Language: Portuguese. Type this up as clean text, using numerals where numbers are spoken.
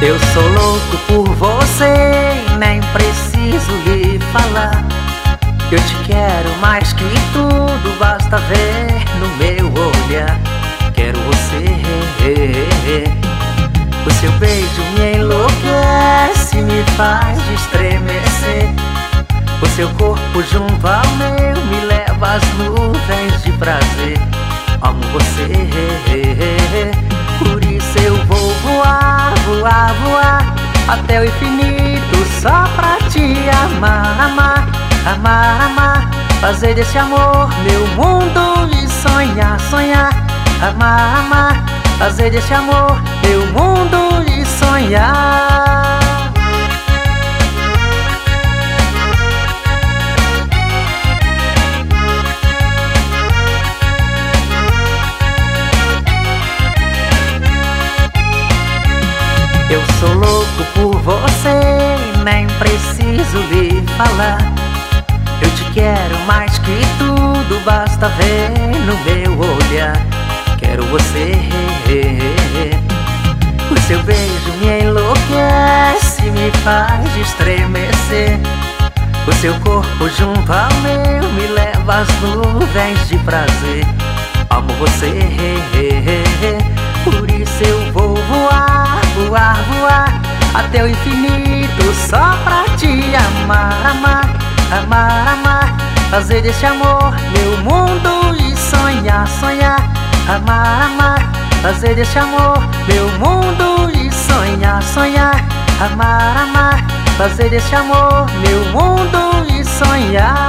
Eu sou louco por você, nem preciso lhe falar. Eu te quero mais que tudo, basta ver no meu olhar. Quero você. O seu beijo me enlouquece, me faz estremecer. O seu corpo junto ao meu me leva às nuvens de prazer. Amo você, por isso eu vou voar, voar, voar até o infinito só pra te amar, amar, amar, amar. Fazer desse amor meu mundo e sonhar, sonhar. Amar, amar, fazer desse amor meu mundo e sonhar. Eu sou louco por você, nem preciso lhe falar. Eu te quero mais que tudo, basta ver no meu olhar. Quero você. O seu beijo me enlouquece, me faz estremecer. O seu corpo junto ao meu me leva às nuvens de prazer. Amo você, por isso eu vou voar, voar, voar até o infinito só pra te amar, amar, amar, amar. Fazer desse amor meu mundo e sonhar, sonhar. Amar, amar, fazer desse amor meu mundo e sonhar, sonhar. Amar, amar, fazer desse amor meu mundo e sonhar.